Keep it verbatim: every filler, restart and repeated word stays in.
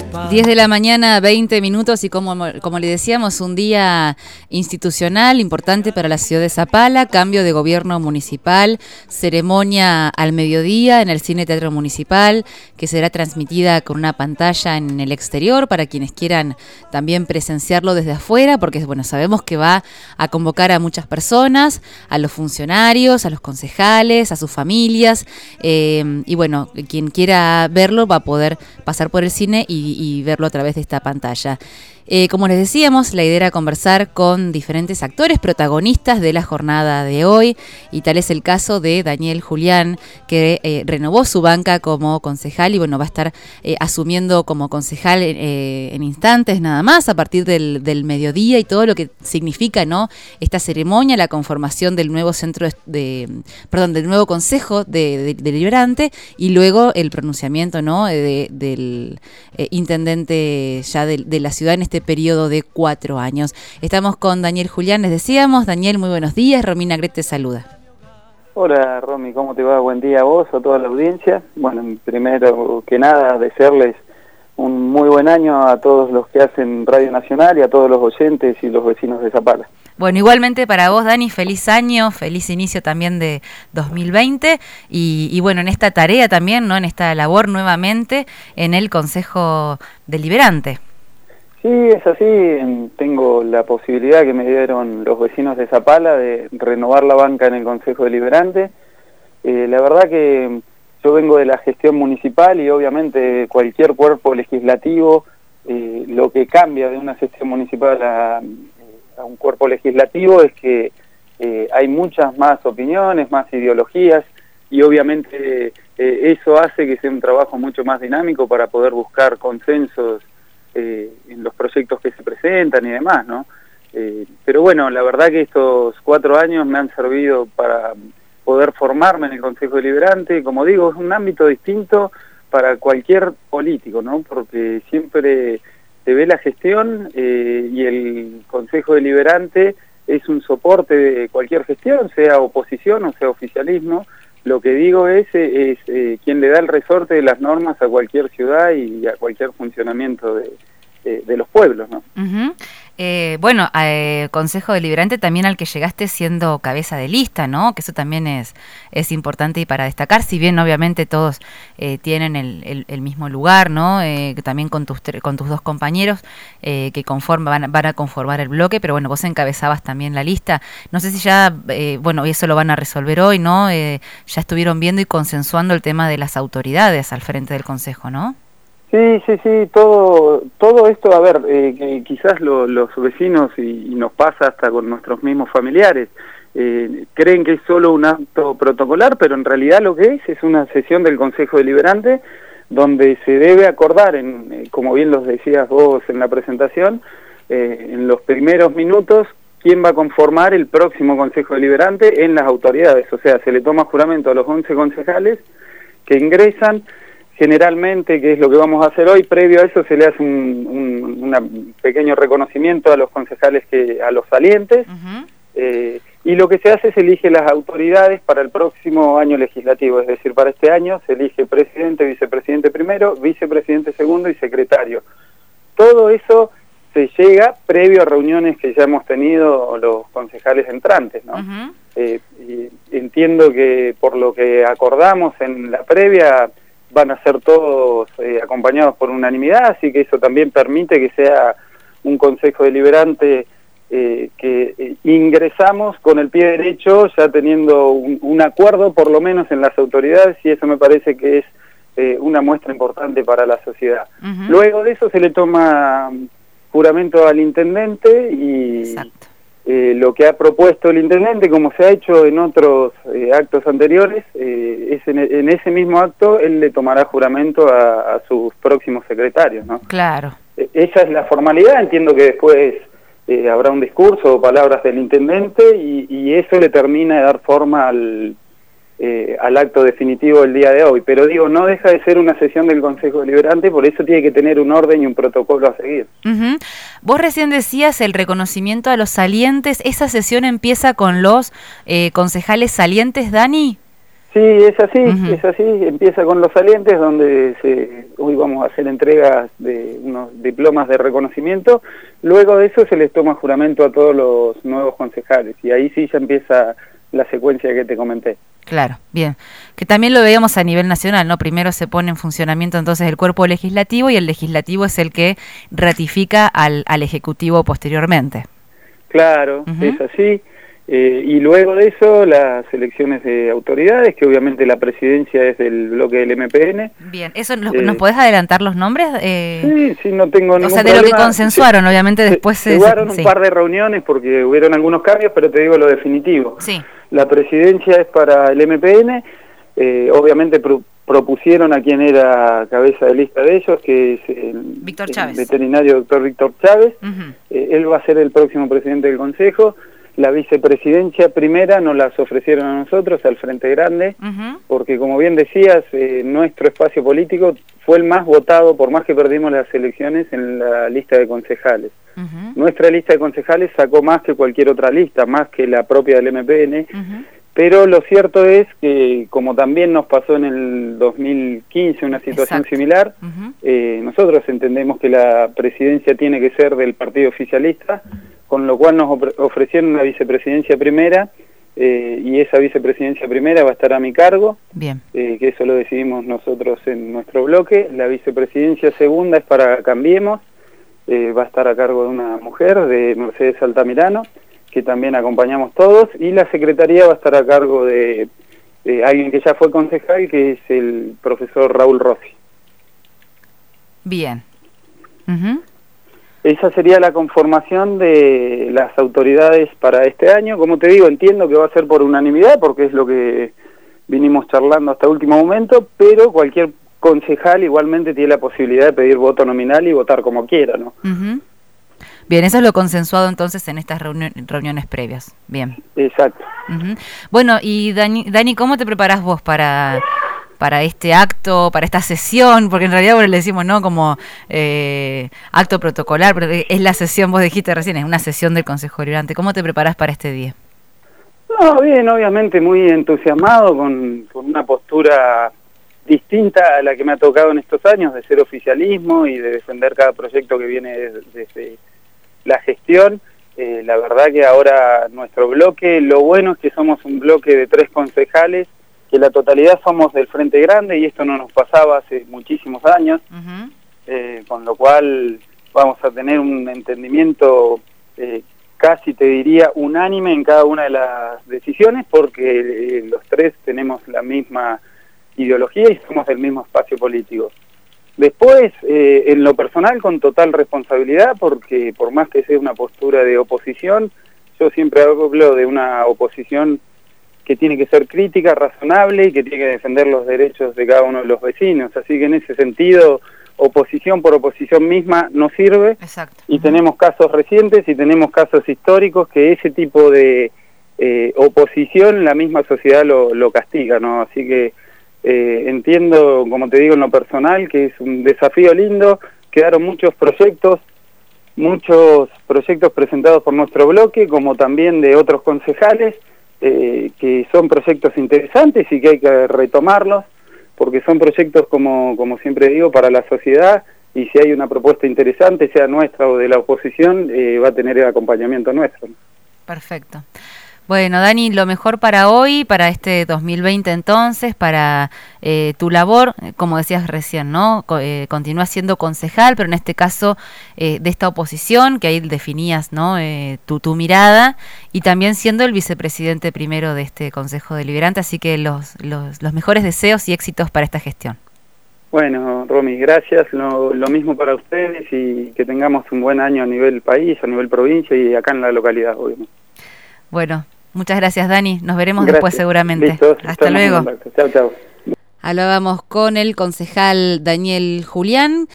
diez de la mañana, veinte minutos, y como, como le decíamos, un día institucional importante para la ciudad de Zapala, cambio de gobierno municipal, ceremonia al mediodía en el Cine Teatro Municipal, que será transmitida con una pantalla en el exterior para quienes quieran también presenciarlo desde afuera, porque bueno, sabemos que va a convocar a muchas personas, a los funcionarios, a los concejales, a sus familias, eh, y bueno, quien quiera verlo va a poder pasar por el cine y, y verlo a través de esta pantalla. Eh, como les decíamos, la idea era conversar con diferentes actores protagonistas de la jornada de hoy, y tal es el caso de Daniel Julián, que eh, renovó su banca como concejal y bueno, va a estar eh, asumiendo como concejal eh, en instantes nada más, a partir del, del mediodía, y todo lo que significa, ¿no?, esta ceremonia, la conformación del nuevo centro de, de perdón, del nuevo consejo de, de, deliberante, y luego el pronunciamiento, ¿no?, de, del eh, intendente ya de, de la ciudad en este periodo de cuatro años. Estamos con Daniel Julián, les decíamos. Daniel, muy buenos días. Romina Gret te saluda. Hola, Romy, ¿cómo te va? Buen día a vos, a toda la audiencia. Bueno, primero que nada, desearles un muy buen año a todos los que hacen Radio Nacional y a todos los oyentes y los vecinos de Zapala. Bueno, igualmente para vos, Dani, feliz año, feliz inicio también de dos mil veinte, y, y bueno, en esta tarea también, ¿no?, en esta labor nuevamente en el Consejo Deliberante. Sí, es así. Tengo la posibilidad que me dieron los vecinos de Zapala de renovar la banca en el Consejo Deliberante. Eh, la verdad que yo vengo de la gestión municipal y obviamente cualquier cuerpo legislativo, eh, lo que cambia de una gestión municipal a, a un cuerpo legislativo es que eh, hay muchas más opiniones, más ideologías, y obviamente eh, eso hace que sea un trabajo mucho más dinámico para poder buscar consensos Eh, en los proyectos que se presentan y demás, ¿no? Eh, pero bueno, la verdad que estos cuatro años me han servido para poder formarme en el Consejo Deliberante. Como digo, es un ámbito distinto para cualquier político, ¿no? Porque siempre se ve la gestión eh, y el Consejo Deliberante es un soporte de cualquier gestión, sea oposición o sea oficialismo. Lo que digo es, es, es eh, quien le da el resorte de las normas a cualquier ciudad y a cualquier funcionamiento de, de, de los pueblos, ¿no? Uh-huh. Eh, bueno, eh, Consejo Deliberante también al que llegaste siendo cabeza de lista, ¿no? Que eso también es, es importante y para destacar, si bien obviamente todos eh, tienen el, el, el mismo lugar, ¿no? Eh, también con tus con tus dos compañeros eh, que conforman, van, van a conformar el bloque, pero bueno, vos encabezabas también la lista. No sé si ya, eh, bueno, eso lo van a resolver hoy, ¿no? Eh, ya estuvieron viendo y consensuando el tema de las autoridades al frente del Consejo, ¿no? Sí, sí, sí, todo todo esto, a ver, eh, que quizás lo, los vecinos, y, y nos pasa hasta con nuestros mismos familiares, eh, creen que es solo un acto protocolar, pero en realidad lo que es es una sesión del Consejo Deliberante donde se debe acordar, en, eh, como bien los decías vos en la presentación, eh, en los primeros minutos, quién va a conformar el próximo Consejo Deliberante en las autoridades. O sea, se le toma juramento a los once concejales que ingresan. Generalmente, que es lo que vamos a hacer hoy, previo a eso se le hace un, un una pequeño reconocimiento a los concejales, que a los salientes, uh-huh. eh, y lo que se hace es elige las autoridades para el próximo año legislativo, es decir, para este año se elige presidente, vicepresidente primero, vicepresidente segundo y secretario. Todo eso se llega previo a reuniones que ya hemos tenido los concejales entrantes, ¿no? Uh-huh. eh, y entiendo que por lo que acordamos en la previa van a ser todos eh, acompañados por unanimidad, así que eso también permite que sea un Consejo Deliberante eh, que eh, ingresamos con el pie derecho, ya teniendo un, un acuerdo por lo menos en las autoridades, y eso me parece que es eh, una muestra importante para la sociedad. Uh-huh. Luego de eso se le toma juramento al intendente y Exacto. Eh, lo que ha propuesto el intendente, como se ha hecho en otros eh, actos anteriores, eh, es en, en ese mismo acto él le tomará juramento a, a sus próximos secretarios, ¿no? Claro. Eh, esa es la formalidad. Entiendo que después eh, habrá un discurso o palabras del intendente y, y eso le termina de dar forma al, eh, al acto definitivo del día de hoy. Pero digo, no deja de ser una sesión del Consejo Deliberante, por eso tiene que tener un orden y un protocolo a seguir. Uh-huh. Vos recién decías el reconocimiento a los salientes. ¿Esa sesión empieza con los eh, concejales salientes, Dani? Sí, es así, Uh-huh. es así. Empieza con los salientes, donde se, hoy vamos a hacer entregas de unos diplomas de reconocimiento. Luego de eso se les toma juramento a todos los nuevos concejales y ahí sí ya empieza la secuencia que te comenté. Claro, bien. Que también lo veíamos a nivel nacional, ¿no? Primero se pone en funcionamiento entonces el cuerpo legislativo y el legislativo es el que ratifica al, al ejecutivo posteriormente. Claro, Uh-huh. es así. Eh, y luego de eso, las elecciones de autoridades, que obviamente la presidencia es del bloque del M P N. Bien, ¿eso nos, Eh, nos podés adelantar los nombres? Eh, sí, sí, no tengo ningún o sea, de problema. lo que consensuaron, se, obviamente después se, se... Jugaron se, un sí. par de reuniones porque hubieron algunos cambios, pero te digo lo definitivo. Sí. La presidencia es para el M P N, eh, obviamente pro, propusieron a quien era cabeza de lista de ellos, que es el, Víctor el Chávez. veterinario doctor Víctor Chávez. Uh-huh. eh, él va a ser el próximo presidente del Consejo. La vicepresidencia primera nos las ofrecieron a nosotros, al Frente Grande, Uh-huh. porque como bien decías, eh, nuestro espacio político fue el más votado, por más que perdimos las elecciones, en la lista de concejales. Uh-huh. Nuestra lista de concejales sacó más que cualquier otra lista, más que la propia del M P N, Uh-huh. pero lo cierto es que, como también nos pasó en el dos mil quince una situación Exacto. similar, Uh-huh. eh, nosotros entendemos que la presidencia tiene que ser del partido oficialista, con lo cual nos ofrecieron una vicepresidencia primera, eh, y esa vicepresidencia primera va a estar a mi cargo, Bien. eh, que eso lo decidimos nosotros en nuestro bloque. La vicepresidencia segunda es para Cambiemos, eh, va a estar a cargo de una mujer, de Mercedes Altamirano, que también acompañamos todos, y la secretaría va a estar a cargo de, de alguien que ya fue concejal, que es el profesor Raúl Rossi. Bien. Uh-huh. Esa sería la conformación de las autoridades para este año. Como te digo, entiendo que va a ser por unanimidad, porque es lo que vinimos charlando hasta el último momento, pero cualquier concejal igualmente tiene la posibilidad de pedir voto nominal y votar como quiera, ¿no? Uh-huh. Bien, eso es lo consensuado entonces en estas reuni- reuniones previas. Bien. Exacto. Uh-huh. Bueno, y Dani, Dani, ¿cómo te preparás vos para... para este acto, para esta sesión? Porque en realidad, bueno, le decimos, ¿no? Como eh, acto protocolar, pero es la sesión, vos dijiste recién, es una sesión del Consejo Deliberante. ¿Cómo te preparás para este día? No, bien, obviamente muy entusiasmado, con, con una postura distinta a la que me ha tocado en estos años, de ser oficialismo y de defender cada proyecto que viene desde, desde la gestión. Eh, la verdad que ahora nuestro bloque, lo bueno es que somos un bloque de tres concejales, que la totalidad somos del Frente Grande, y esto no nos pasaba hace muchísimos años, Uh-huh. eh, con lo cual vamos a tener un entendimiento eh, casi, te diría, unánime en cada una de las decisiones, porque eh, los tres tenemos la misma ideología y somos del mismo espacio político. Después, eh, en lo personal, con total responsabilidad, porque por más que sea una postura de oposición, yo siempre hablo de una oposición que tiene que ser crítica, razonable y que tiene que defender los derechos de cada uno de los vecinos. Así que en ese sentido, oposición por oposición misma no sirve. Exacto. Y Uh-huh. tenemos casos recientes y tenemos casos históricos que ese tipo de eh, oposición la misma sociedad lo, lo castiga, ¿no? Así que eh, entiendo, como te digo, en lo personal, que es un desafío lindo. Quedaron muchos proyectos, muchos proyectos presentados por nuestro bloque, como también de otros concejales, Eh, que son proyectos interesantes y que hay que retomarlos, porque son proyectos, como, como siempre digo, para la sociedad, y si hay una propuesta interesante, sea nuestra o de la oposición, eh, va a tener el acompañamiento nuestro. Perfecto. Bueno, Dani, lo mejor para hoy, para este dos mil veinte entonces, para eh, tu labor, como decías recién, ¿no? Co- eh, continúas siendo concejal, pero en este caso eh, de esta oposición, que ahí definías, ¿no? Eh, tu, tu mirada, y también siendo el vicepresidente primero de este Consejo Deliberante, así que los, los, los mejores deseos y éxitos para esta gestión. Bueno, Romy, gracias, lo, lo mismo para ustedes, y que tengamos un buen año a nivel país, a nivel provincia y acá en la localidad, obviamente. Bueno, muchas gracias, Dani. Nos veremos Gracias. después seguramente. Listo, Hasta luego. Chao, chao. Hablábamos con el concejal Daniel Julián.